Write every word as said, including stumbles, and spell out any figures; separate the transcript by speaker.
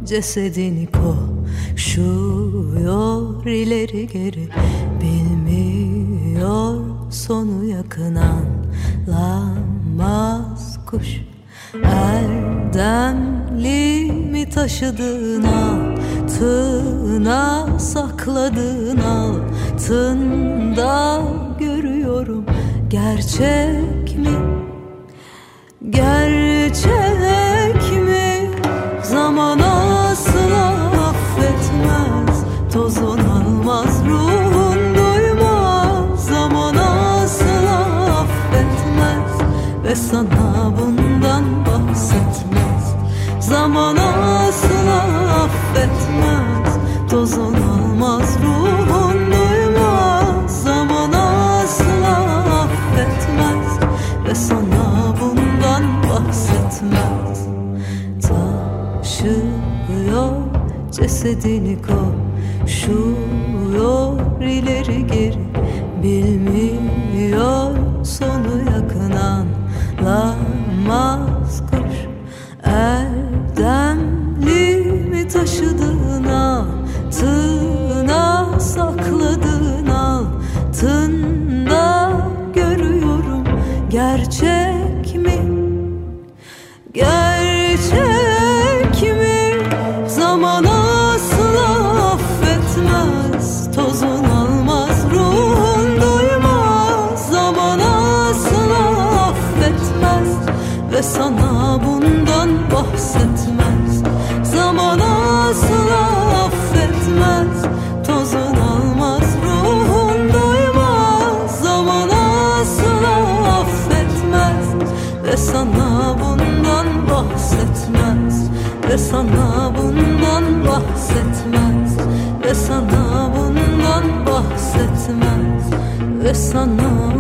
Speaker 1: cesedini koşuyor ileri geri, bilmiyor sonu yakın, anlamaz kuş. Erdemli mi taşıdığın, altına sakladığın, altında görüyorum. Gerçek mi? Gerçek mi? Zaman asla affetmez, tozun almaz, ruhun duymaz. Zaman asla affetmez ve sana bundan bahsetmez. Zaman asla affetmez, tozun almaz, ruhun duymaz. Zaman asla affetmez ve sana bundan bahsetmez. Taşıyor cesedini koşuyor ileri geri, bilmiyor sonu yakın, anlamaz kuş. Erdemli mi taşıdığın, altına sakladığın, altında görüyorum. Gerçek mi? Gerçek mi? Zaman asla affetmez, tozun almaz, ruhun duymaz. Zaman asla affetmez ve sana bundan bahsetmez. Zaman asla affetmez, tozun almaz, ruhun duymaz. Zaman asla affetmez ve sana bundan bahsetmez. Ve sana bundan bahsetmez. Ve sana bundan bahsetmez. Ve sana